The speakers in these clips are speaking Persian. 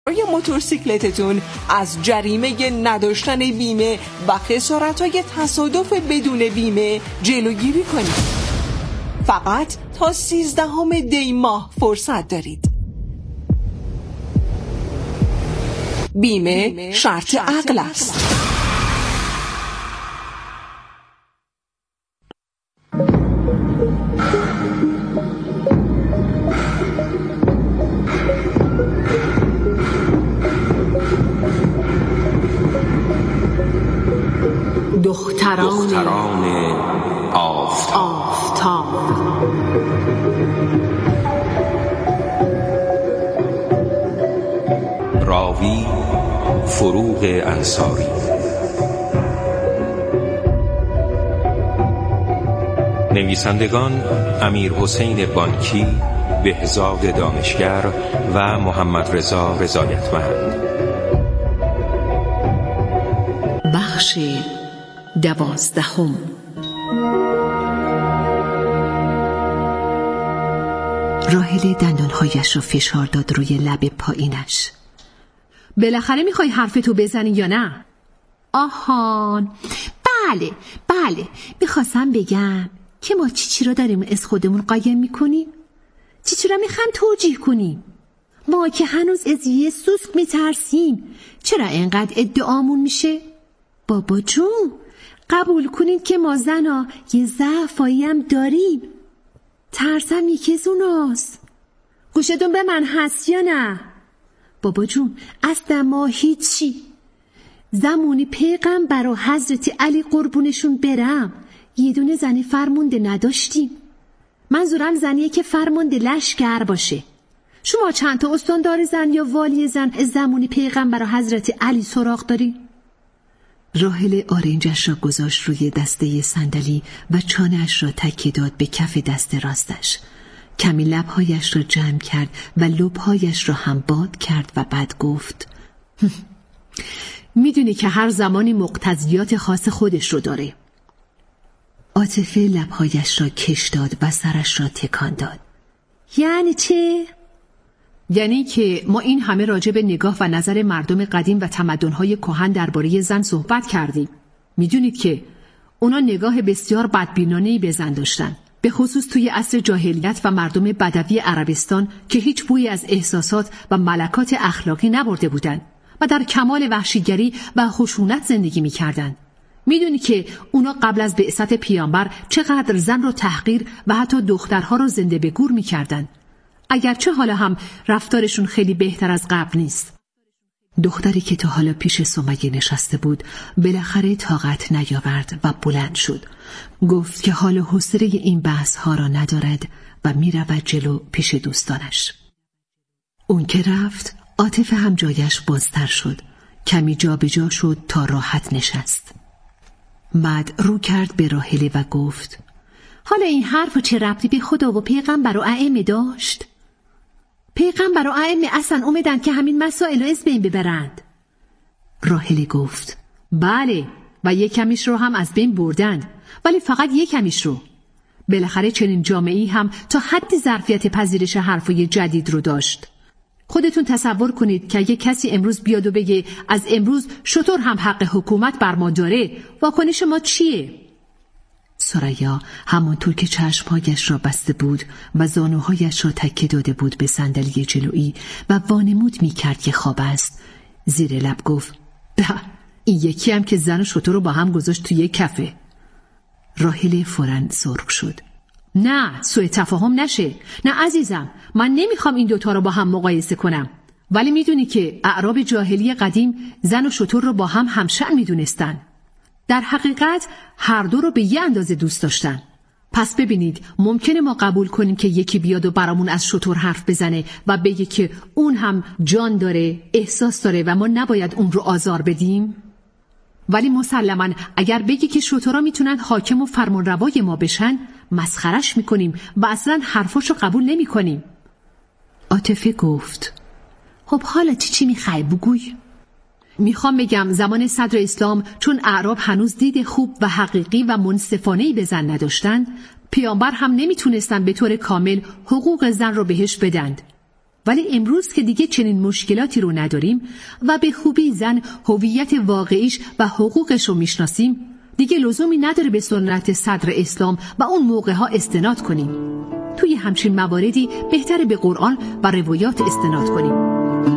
روی موتورسیکلتتون از جریمه نداشتن بیمه و خسارت‌های تصادف بدون بیمه جلوگیری کنید. فقط تا 13 دی ماه فرصت دارید. بیمه شرط عقل است. دختران آفتاب. راوی فروغ انصاری. نویسندگان امیرحسین بانکی، بهزاد دانشگر و محمد رضا رضایتمند. بخش 12. راحله دندانهایش را فشار داد روی لب پایینش. بالاخره میخوای حرفتو بزنی یا نه؟ آهان، بله میخواستم بگم که ما چی را داریم از خودمون قایم میکنیم؟ چی را میخوام توجیه کنیم؟ ما که هنوز از یه سوسک میترسیم چرا اینقدر ادعامون میشه؟ بابا جون، قبول کنید که ما زنا یه ضعفایی هم داریم. ترسم یکی از اوناست. گوشتون به من هست یا نه؟ بابا جون، اصلا ما هیچی. زمانی پیغمبر و حضرت علی قربونشون برم یه دونه زنی فرمانده نداشتیم. منظورم زنیه که فرمانده لشکر باشه. شما چند تا استاندار زن یا والی زن از زمانی پیغمبر و حضرت علی سراغ داری؟ راحله آرنجش را گذاشت روی دسته صندلی و چانه‌اش را تکیه داد به کف دست راستش. کمی لبهایش را جمع کرد و لبهایش را هم باد کرد و بعد گفت میدونی که هر زمانی مقتضیات خاص خودش رو داره. عاطفه لبهایش را کش داد و سرش را تکان داد. یعنی چه؟ یعنی که ما این همه راجع به نگاه و نظر مردم قدیم و تمدن‌های کهن درباره زن صحبت کردیم. میدونید که اونا نگاه بسیار بدبینانه‌ای به زن داشتن، به خصوص توی عصر جاهلیت و مردم بدوی عربستان که هیچ بویی از احساسات و ملکات اخلاقی نبرده بودند و در کمال وحشیگری و خشونت زندگی می‌کردند. میدونی که اونا قبل از بعثت پیامبر چقدر زن رو تحقیر و حتی دخترها رو زنده به گور می‌کردند. اگرچه حالا هم رفتارشون خیلی بهتر از قبل نیست. دختری که تا حالا پیش سمیه نشسته بود بالاخره طاقت نیاورد و بلند شد. گفت که حال حوصله این بحث ها را ندارد و می رود جلو پیش دوستانش. اون که رفت، عاطفه هم جایش بازتر شد. کمی جا به جا شد تا راحت نشست. بعد رو کرد به راحله و گفت حالا این حرف چه ربطی به خدا و پیغمبر و ائمه داشت؟ پیغمبر و ائمه اصلا اومدن که همین مسائل رو از بین ببرند. راحله گفت بله، و یک کمیش رو هم از بین بردند، ولی فقط یک کمیش رو. بالاخره چنین جامعه‌ای هم تا حد ظرفیت پذیرش حرفای جدید رو داشت. خودتون تصور کنید که یک کسی امروز بیاد و بگه از امروز شطور هم حق حکومت بر ما داره، واکنش ما چیه؟ ثریا همانطور که چشمهایش را بسته بود و زانوهایش را تکیه داده بود به صندلی جلویی و وانمود می کرد که خواب است، زیر لب گفت این یکی هم که زن و شتر رو با هم گذاشت توی کفه. راحله فوراً سرخ شد. نه، سوء تفاهم نشه. نه عزیزم، من نمیخوام این دوتا رو با هم مقایسه کنم، ولی میدونی که اعراب جاهلی قدیم زن و شتر رو با هم همشأن میدونستن. در حقیقت هر دو رو به یه اندازه دوست داشتن. پس ببینید، ممکنه ما قبول کنیم که یکی بیاد و برامون از شتر حرف بزنه و بگه که اون هم جان داره، احساس داره و ما نباید اون رو آزار بدیم. ولی مسلماً اگر بگه که شترها میتونن حاکم و فرمانروای ما بشن، مسخرش میکنیم و اصلاً حرفاشو قبول نمیکنیم. عاطفه گفت خب حالا چی میخوای بگوی؟ میخوام بگم زمان صدر اسلام چون اعراب هنوز دید خوب و حقیقی و منصفانه‌ای به زن نداشتن، پیامبر هم نمیتونستن به طور کامل حقوق زن رو بهش بدند. ولی امروز که دیگه چنین مشکلاتی رو نداریم و به خوبی زن هویت واقعیش و حقوقش رو میشناسیم، دیگه لزومی نداره به سنت صدر اسلام و اون موقعها استناد کنیم. توی همچین مواردی بهتره به قرآن و روایات استناد کنیم.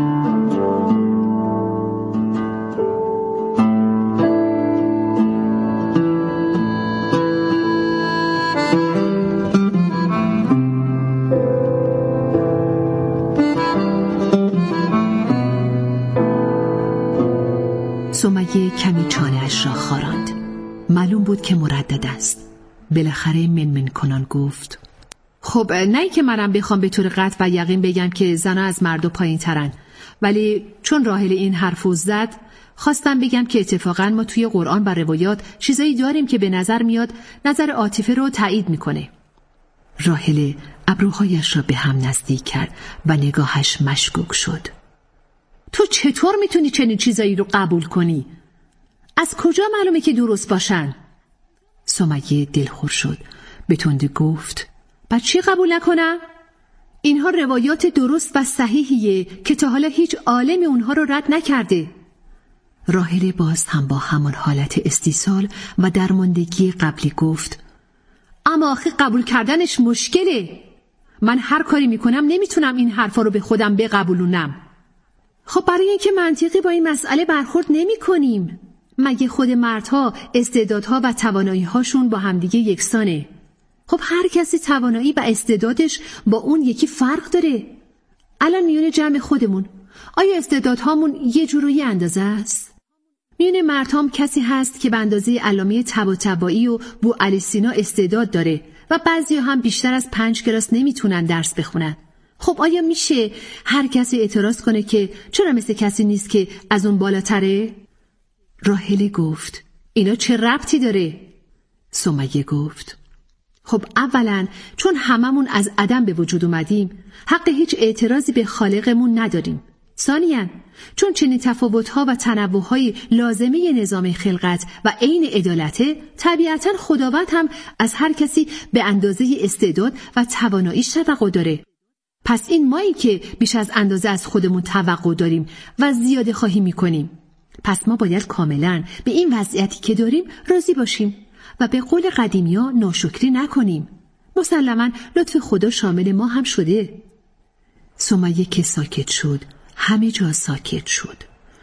سمیه کمی چانه‌اش را خاراند. معلوم بود که مردد است. بالاخره منمن کنان گفت: خب نه که منم بخوام به طور قطع و یقین بگم که زنها از مردا پایین ترن، ولی چون راحل این حرفو زد خواستم بگم که اتفاقا ما توی قرآن و روایات چیزایی داریم که به نظر میاد نظر عاطفه رو تایید میکنه. راحل ابروهایش را به هم نزدیک کرد و نگاهش مشکوک شد. تو چطور میتونی چنین چیزایی رو قبول کنی؟ از کجا معلومه که درست باشن؟ سمیه دلخور شد. به تندی گفت: بر چی قبول نکنم؟ اینها روایات درست و صحیحیه که تا حالا هیچ عالمی اونها رو رد نکرده. راحل باز هم با همان حالت استیصال و درماندگی قبلی گفت: اما آخه قبول کردنش مشکله. من هر کاری میکنم نمیتونم این حرفا رو به خودم بقبولونم. خب برای اینکه منطقی با این مسئله برخورد نمی کنیم. مگه خود مردها استعدادها و توانایی‌هاشون با همدیگه یکسانه؟ خب هر کسی توانایی و استعدادش با اون یکی فرق داره. الان میونه جمع خودمون آیا استعدادهامون یه جور و یه اندازه است؟ میونه مردهام کسی هست که به اندازه علامه طباطبایی و بوعلی سینا استعداد داره و بعضی هم بیشتر از 5 کلاس نمیتونن درس بخونن. خب آیا میشه هر کسی اعتراض کنه که چرا مثل کسی نیست که از اون بالاتره؟ راحله گفت: اینا چه ربطی داره؟ سمیه گفت: خب اولا چون هممون از عدم به وجود اومدیم حق هیچ اعتراضی به خالقمون نداریم. ثانیاً چون چنین تفاوت‌ها و تنوع‌های لازمه نظام خلقت و عین عدالته، طبیعتاً خداوند هم از هر کسی به اندازه استعداد و تواناییش توقع داره. پس این مایی که بیش از اندازه از خودمون توقع داریم و زیاده خواهی میکنیم. پس ما باید کاملاً به این وضعیتی که داریم راضی باشیم و به قول قدیمی‌ها ناشکری نکنیم. مسلماً لطف خدا شامل ما هم شده. سمیه که ساکت شد، همه جا ساکت شد.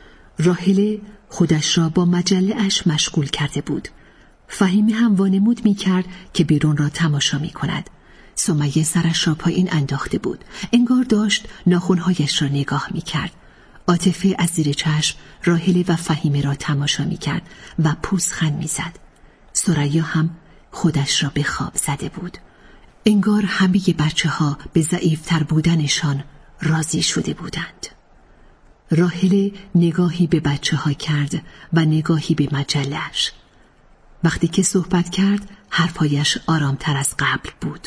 راحله خودش را با مجله اش مشغول کرده بود. فهیمه هم وانمود می‌کرد که بیرون را تماشا می‌کند. سمیه سرش را پایین انداخته بود. انگار داشت ناخن‌هایش را نگاه می‌کرد. عاطفه از زیر چشم راحله و فهیمه را تماشا می‌کرد و پوزخند می‌زد. ثریا هم خودش را به خواب زده بود. انگار همه بچه‌ها به ضعیف‌تر بودنشان راضی شده بودند. راحله نگاهی به بچه‌ها کرد و نگاهی به مجله‌اش. وقتی که صحبت کرد حرفایش آرامتر از قبل بود.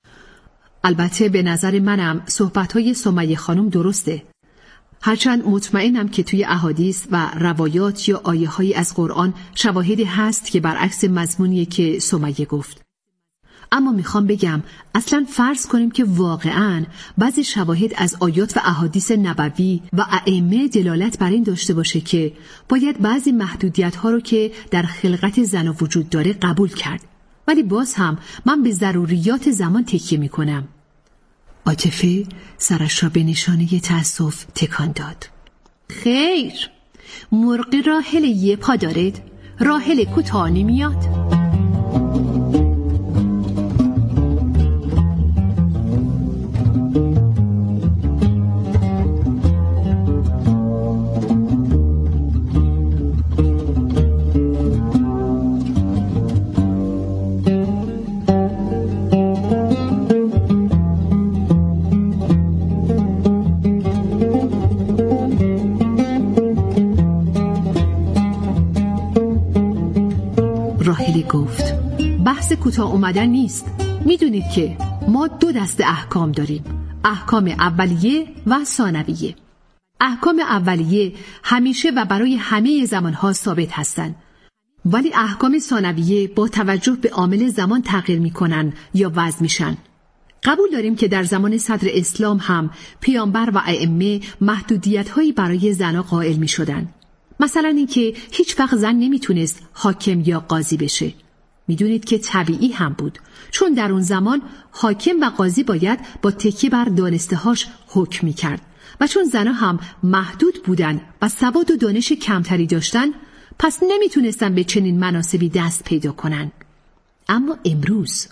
البته به نظر منم صحبت‌های سمیه خانم درسته. هرچند مطمئنم که توی احادیث و روایات یا آیه‌هایی از قرآن شواهدی هست که برعکس مضمونیه که سمیه گفت. اما میخوام بگم اصلا فرض کنیم که واقعاً بعضی شواهد از آیات و احادیث نبوی و ائمه دلالت بر این داشته باشه که باید بعضی محدودیت‌ها رو که در خلقت زن وجود داره قبول کرد. ولی باز هم من به ضروریات زمان تکیه میکنم. عاطفه سرش را به نشانه تأسف تکان داد. خیر، مرغ راحل یه پا دارد، راحل کوتاه نمیاد. گفت بحث کوتاه اومدن نیست. میدونید که ما 2 دسته احکام داریم، احکام اولیه و ثانویه. احکام اولیه همیشه و برای همه زمانها ثابت هستند، ولی احکام ثانویه با توجه به عامل زمان تغییر میکنن یا وضع میشن. قبول داریم که در زمان صدر اسلام هم پیامبر و ائمه محدودیت‌هایی برای زنها قائل می‌شدند. مثلا اینکه هیچ وقت زن نمیتونست حاکم یا قاضی بشه. میدونید که طبیعی هم بود، چون در اون زمان حاکم و قاضی باید با تکیه بر دانسته‌هاش حکم می‌کرد و چون زنها هم محدود بودن و سواد و دانش کمتری داشتن، پس نمیتونستن به چنین مناصبی دست پیدا کنن. اما امروز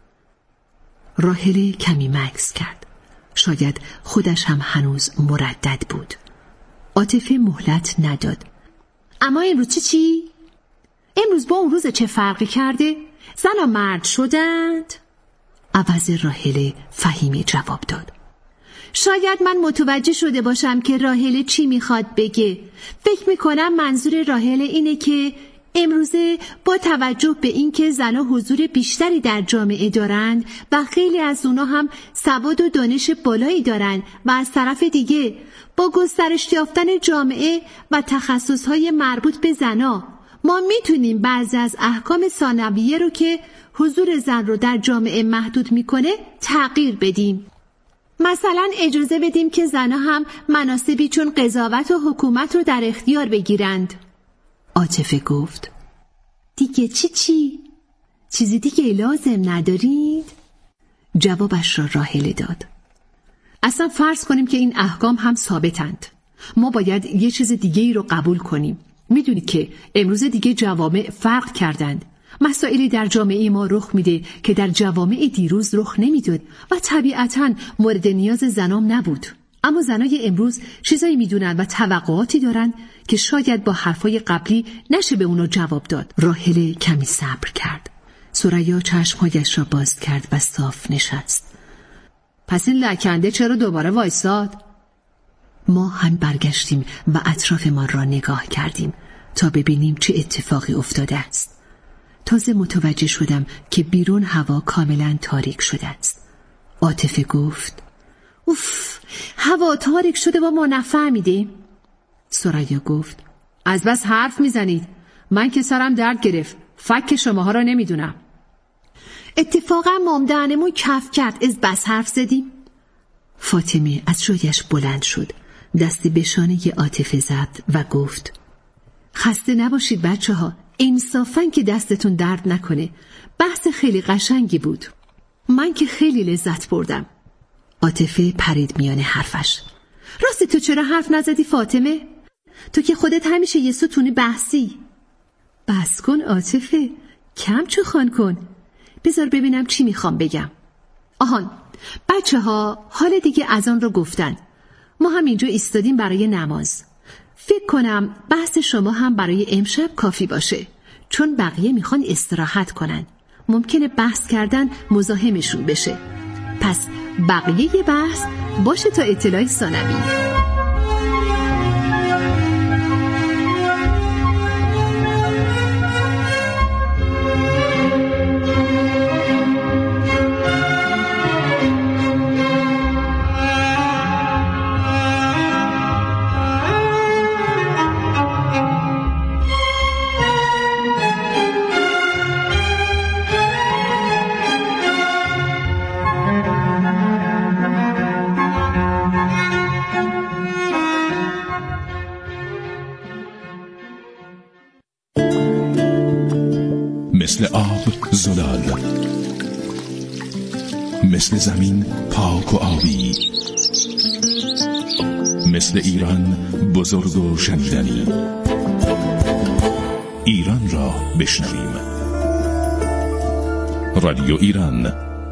راحله کمی مکث کرد. شاید خودش هم هنوز مردد بود. عاطفه مهلت نداد. اما امروز چی؟ امروز با اون روز چه فرقی کرده؟ زن و مرد شدند؟ عوض راحله فهیمه جواب داد. شاید من متوجه شده باشم که راحله چی میخواد بگه. فکر میکنم منظور راحله اینه که امروزه با توجه به اینکه زنها حضور بیشتری در جامعه دارند و خیلی از اونا هم سواد و دانش بالایی دارند و از طرف دیگه با گسترش یافتن جامعه و تخصصهای مربوط به زنها ما میتونیم بعضی از احکام ثانویه رو که حضور زن رو در جامعه محدود میکنه تغییر بدیم. مثلا اجازه بدیم که زنها هم مناصبی چون قضاوت و حکومت رو در اختیار بگیرند. عاطفه گفت دیگه چی؟ چیزی دیگه لازم ندارید؟ جوابش را راحله داد. اصلا فرض کنیم که این احکام هم ثابتند. ما باید یه چیز دیگه ای رو قبول کنیم. میدونید که امروز دیگه جوامع فرق کردند. مسائلی در جامعه ما رخ میده که در جوامع دیروز رخ نمیداد و طبیعتاً مورد نیاز زنام نبود. اما زنای امروز چیزایی میدونن و توقعاتی دارن که شاید با حرفای قبلی نشه به اونو جواب داد. راحله کمی صبر کرد. ثریا چشمهایش را باز کرد و صاف نشست. پس این لکنده چرا دوباره وایساد؟ ما هم برگشتیم و اطرافمان را نگاه کردیم تا ببینیم چه اتفاقی افتاده است. تازه متوجه شدم که بیرون هوا کاملا تاریک شده است. عاطفه گفت اوف، هوا تاریک شده و ما نفهمیدیم. ثریا گفت از بس حرف میزنید، من که سرم درد گرفت، فک شماها را نمیدونم. اتفاقا مامدهنمون کف کرد از بس حرف زدیم. فاطمه از جایش بلند شد، دستی به شانه عاطفه زد و گفت خسته نباشید بچه ها، انصافاً که دستتون درد نکنه. بحث خیلی قشنگی بود، من که خیلی لذت بردم. عاطفه پرید میان حرفش. راستی تو چرا حرف نزدی فاطمه؟ تو که خودت همیشه یه ستون بحثی. بس کن عاطفه، کم چخان کن. بذار ببینم چی میخوام بگم. آهان، بچه ها حال دیگه اذان رو گفتن. ما هم اینجا ایستادیم برای نماز. فکر کنم بحث شما هم برای امشب کافی باشه، چون بقیه میخوان استراحت کنن. ممکنه بحث کردن مزاحمشون بشه. پس بقیه بحث باشه تا اطلاع ثانوی. مثل آب زلال، مثل زمین پاک و آبی، مثل ایران بزرگ و شنیدنی. ایران را بشنویم. رادیو ایران.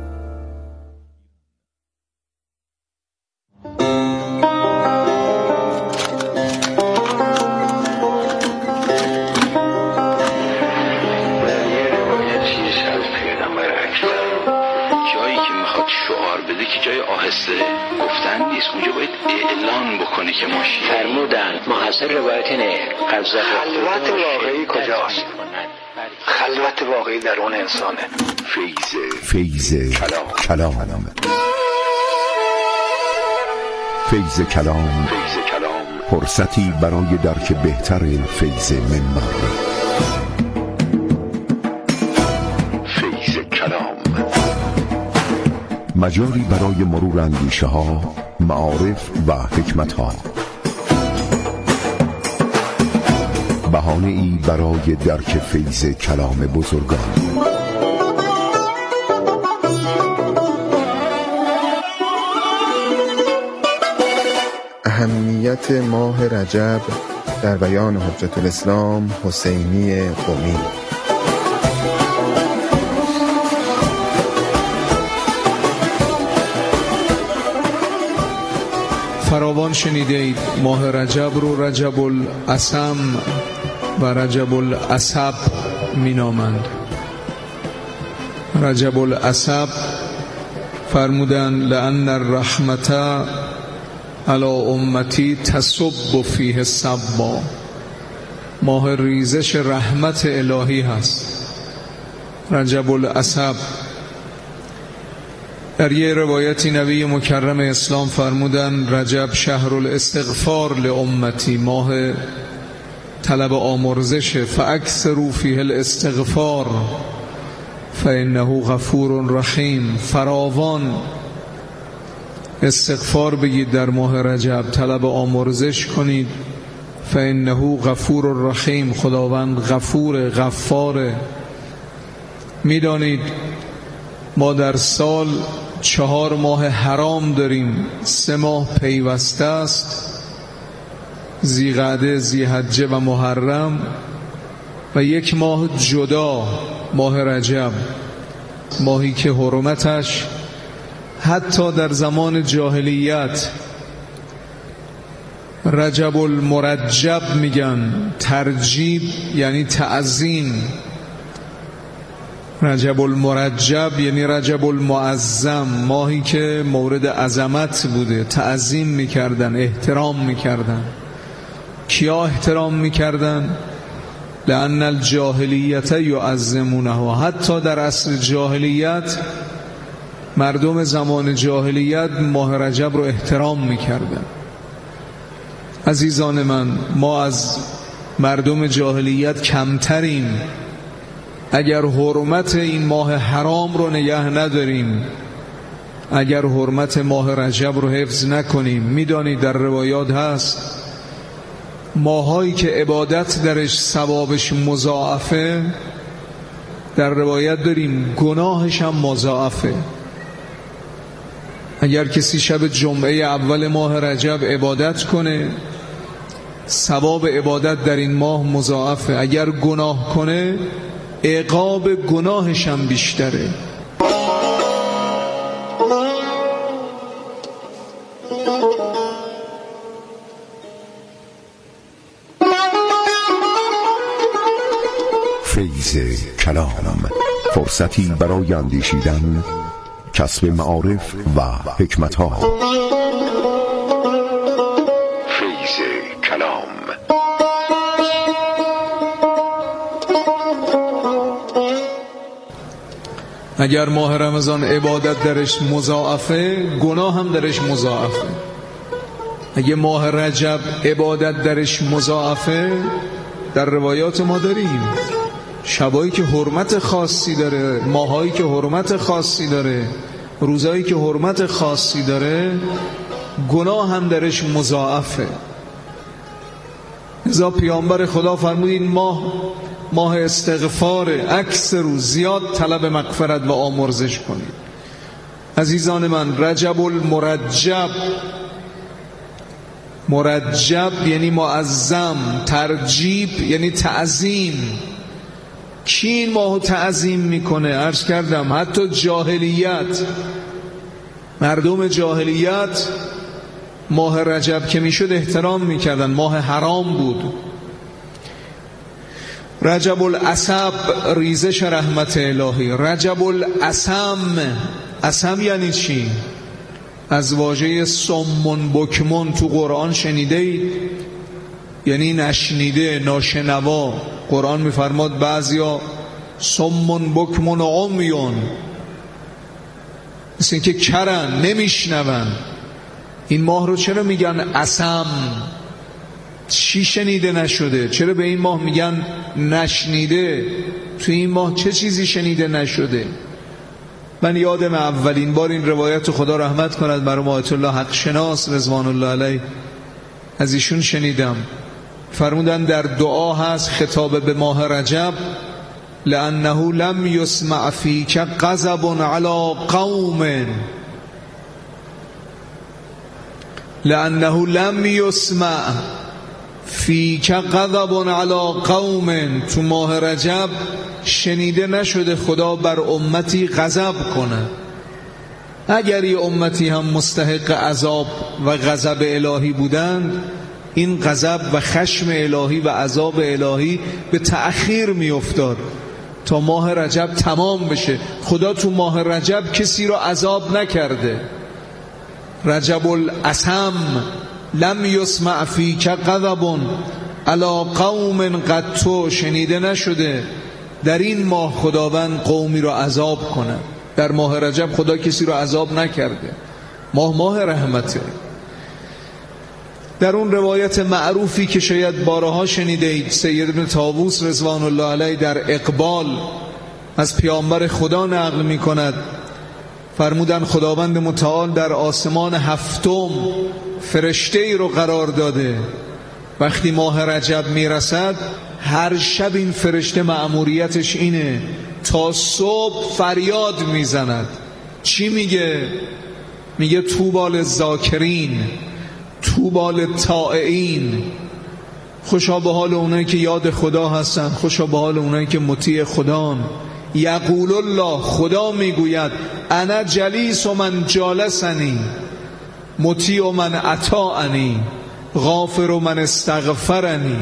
که ماشین فرمودن محصل روایت نه خلوت واقعی کجاست؟ خلوت واقعی در اون انسانه. فیض کلام. فیض کلام فرصتی برای درک بهتر فیض منبر. مجاری برای مرور اندیشه ها، معارف و حکمت ها، بهانه ای برای درک فیض کلام بزرگان. اهمیت ماه رجب در بیان حجت الاسلام حسینی قمی. فراوان شنیده اید ماه رجب رو رجب الاسم و رجب العصب می نامند. رجب العصب فرمودن لأن الرحمت علی امتی تصب فیه صبا، ماه ریزش رحمت الهی هست. رجب العصب در یه روایتی نبی مکرم اسلام فرمودن رجب شهر الاستغفار لامتی، ماه طلب آمرزش، فاکثروا فیه الاستغفار فانه غفور رحیم. فراوان استغفار بگید در ماه رجب، طلب آمرزش کنید. فانه غفور رحیم، خداوند غفور غفار. میدانید ما در سال 4 ماه حرام داریم، 3 ماه پیوسته است، ذیقعده، ذیحجه و محرم، و 1 ماه جدا، ماه رجب، ماهی که حرمتش حتی در زمان جاهلیت رجب المرجب میگن، ترجیب یعنی تعظیم. رجب المرجب یعنی رجب المعظم، ماهی که مورد عظمت بوده، تعظیم میکردن، احترام میکردن. کیا احترام میکردن؟ لأن الجاهلیت یعظمونه، حتی در عصر جاهلیت مردم زمان جاهلیت ماه رجب رو احترام میکردن. عزیزان من، ما از مردم جاهلیت کمتریم اگر حرمت این ماه حرام رو نگه نداریم، اگر حرمت ماه رجب رو حفظ نکنیم. میدانید در روایات هست ماهایی که عبادت درش ثوابش مضاعفه، در روایت داریم گناهش هم مضاعفه. اگر کسی شب جمعه اول ماه رجب عبادت کنه، ثواب عبادت در این ماه مضاعفه. اگر گناه کنه، عقاب گناهش هم بیشتره. فیض کلام، فرصتی برای اندیشیدن، کسب معارف و حکمت ها. فیض کلام. اگر ماه رمضان عبادت درش مضاعفه، گناه هم درش مضاعفه. اگه ماه رجب عبادت درش مضاعفه، در روایات ما داریم شبایی که حرمت خاصی داره، ماهایی که حرمت خاصی داره، روزایی که حرمت خاصی داره، گناه هم درش مضاعفه. لذا پیامبر خدا فرمود این ماه استغفار، اکثر و زیاد طلب مغفرت و آمرزش کنید. عزیزان من، رجب المرجب، مرجب یعنی معظم، ترجیب یعنی تعظیم. کی این ماهو تعظیم میکنه؟ عرض کردم حتی جاهلیت، مردم جاهلیت ماه رجب که میشد احترام میکردن، ماه حرام بود. رجب العصب، ریزش رحمت الهی. رجب العصم، عصم یعنی چی؟ از واژه صمون بکمون تو قرآن شنیده اید؟ یعنی نشنیده، ناشنوا. قرآن میفرماد بعضیا صمون بکمون عمیون، مثل اینکه کرن، نمیشنون. این ماه رو چرا میگن عصم؟ چی شنیده نشده؟ چرا به این ماه میگن نشنیده؟ تو این ماه چه چیزی شنیده نشده؟ من یادم اولین بار این روایت خدا رحمت کند برای آیت الله حق شناس رضوان الله علیه از ایشون شنیدم، فرمودن در دعا هست خطاب به ماه رجب: لأنه لم يسمع فيك غضب على قوم، لأنه لم يسمع فيك غضب على قوم. تو ماه رجب شنیده نشده خدا بر امتی غضب کنه. اگر یه امتی هم مستحق عذاب و غضب الهی بودند، این غضب و خشم الهی و عذاب الهی به تأخیر می افتاد تا ماه رجب تمام بشه. خدا تو ماه رجب کسی رو عذاب نکرده. رجب الاسم لم یسمع فیک غضب علی قوم قط، شنیده نشده در این ماه خداوند قومی رو عذاب کنه. در ماه رجب خدا کسی رو عذاب نکرده. ماه رحمته. در اون روایت معروفی که شاید بارها شنیده اید، سید ابن طاووس رضوان الله علیه در اقبال از پیامبر خدا نقل می کند، فرمودن خداوند متعال در آسمان هفتم فرشته ای رو قرار داده. وقتی ماه رجب می رسد هر شب این فرشته مأموریتش اینه تا صبح فریاد می زند. چی میگه؟ میگه طوبی للذاکرین، طوبی للطائعین، خوشا به حال اونایی که یاد خدا هستن، خوشا به حال اونایی که مطیع خدان. یقول الله، خدا میگوید: انا جلیس و من جالسنی، مطیع و من اطاعنی، غافر و من استغفرنی.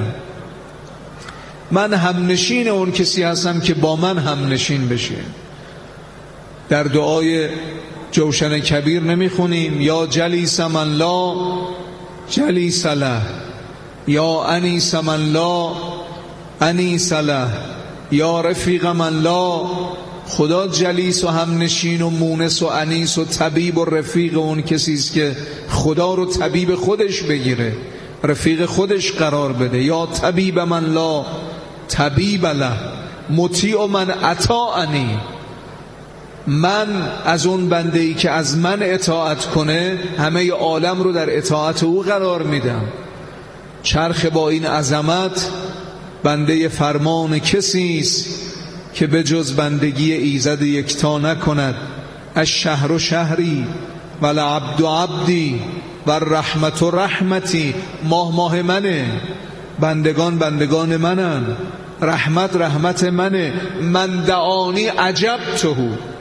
من همنشین اون کسی هستم که با من همنشین بشه. در دعای جوشن کبیر نمیخونیم یا جلیس من لا جلیس له، یا انیس من لا انیس له، یا رفیق من لا. خدا جلیس و همنشین و مونس و انیس و طبیب و رفیق اون کسی است که خدا رو طبیب خودش بگیره، رفیق خودش قرار بده. یا طبیب من لا طبیب له، مطیع من اطاعنی، من از اون بنده‌ای که از من اطاعت کنه همه عالم رو در اطاعت او قرار میدم. چرخ با این عظمت بنده فرمان کسی است که به جز بندگی ایزد یکتا نکند. الشهر شهری و العبد عبدی و الرحمت رحمتی. ماه منه، بندگان بندگان منن، رحمت رحمت منه. من دعانی عجبته.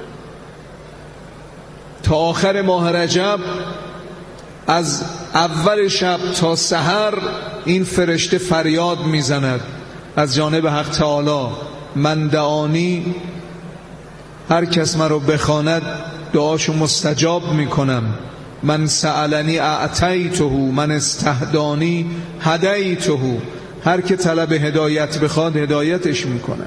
تا آخر ماه رجب از اول شب تا سحر این فرشته فریاد میزند از جانب حق تعالی: من دعانی، هر کس من رو بخواند دعاشو مستجاب میکنم. من سألنی اعطیته، من استهدانی هدیته، هر که طلب هدایت بخواد هدایتش میکنم.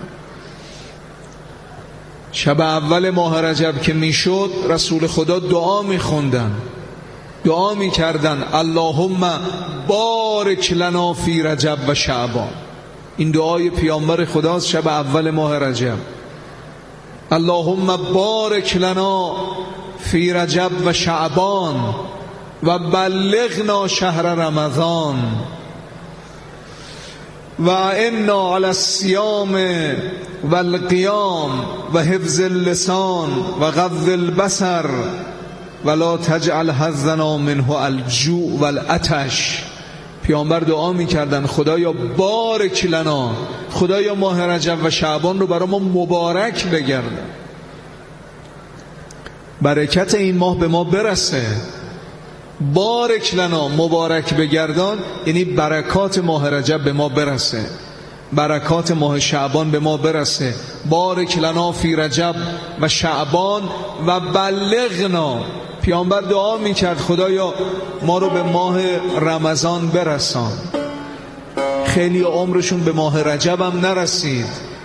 شب اول ماه رجب که میشد رسول خدا دعا میخوندن، دعا میکردن: اللهم بارک لنا فی رجب و شعبان. این دعای پیامبر خداست شب اول ماه رجب. اللهم بارک لنا فی رجب و شعبان و بلغنا شهر رمضان و اعنا علی الصیام و القیام و حفظ اللسان و غض البصر ولا تجعل حظنا منه الجوع و العطش. پیامبر دعا میکردن: خدایا بارک لنا، خدایا ماه رجب و شعبان رو برای ما مبارک بگردن، برکت این ماه به ما برسه. بارک لنا، مبارک بگردان یعنی برکات ماه رجب به ما برسه، برکات ماه شعبان به ما برسه. بارک لنا فی رجب و شعبان و بلغنا. پیامبر دعا میکرد: خدایا ما رو به ماه رمضان برسان. خیلی عمرشون به ماه رجب هم نرسید.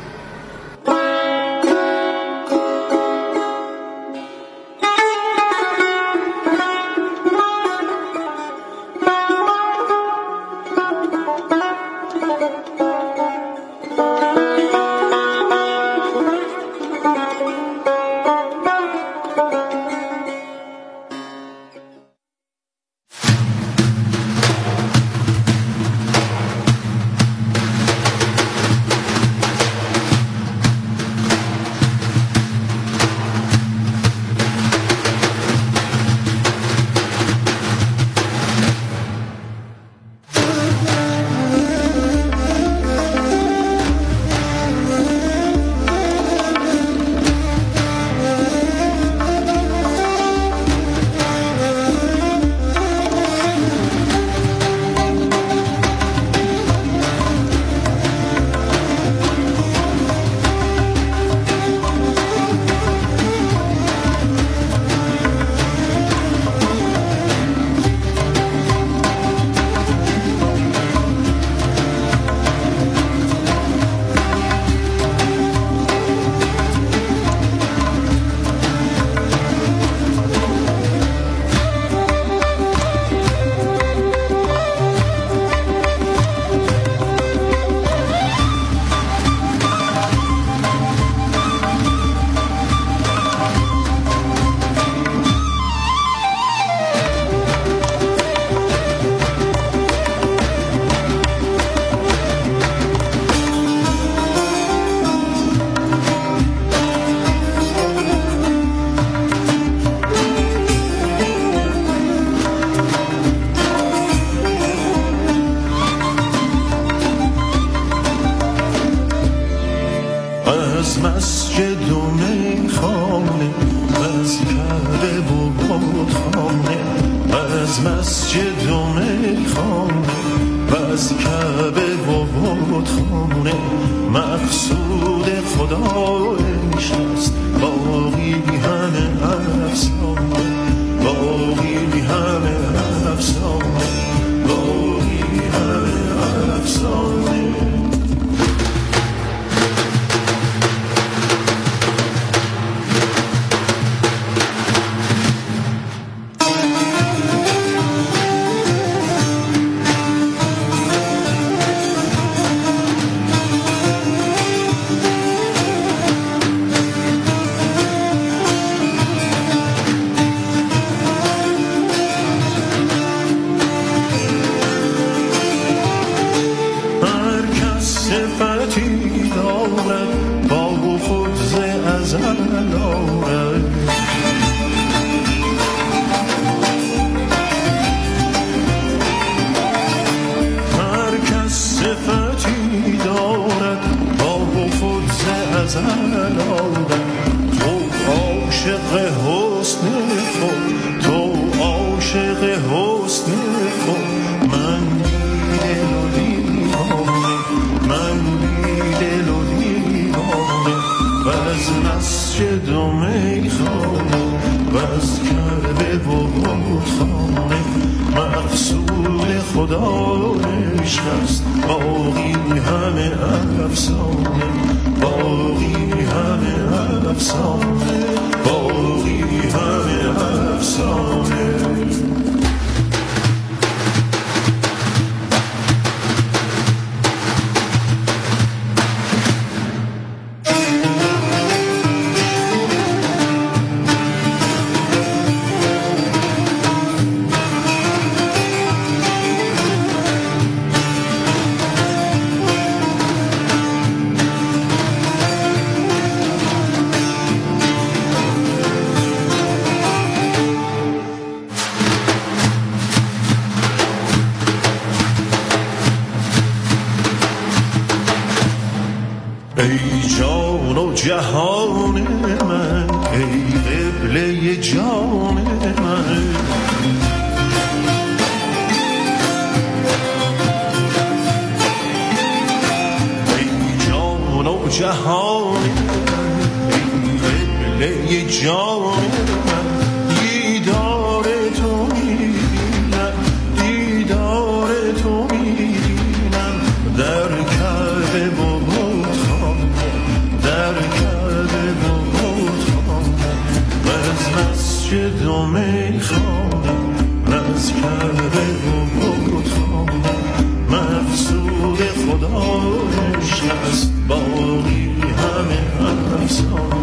از مسجد و میخانه از کعبه و بتخانه از مسجد و میخانه از کعبه و بتخانه مقصود خدا نشست باقی همه افسانه باقی همه افسانه باقی همه افسانه صفتی دارد با خود ز ازل دارد هر کس صفتی دارد با خود ز ازل دارد تو عاشق حسن خود تو عاشق حسن خود من دل و دیوانه من دل و دیوانه و از مسجد و میخانه و از کعبه و بتخانه مقصود خدا عشق است باقی همه افسانه باقی همه افسانه باقی همه افسانه ای جان و جهان من ای قبله جان من ای جان و جهان من ای قبله جان من دیدار تو میبینم دیدار تو میبینم در کعبه و در کعبه و بتخانه و از مسجد و میخانه از کعبه و بتخانه مقصود خدا عشق است باقی همه افسانه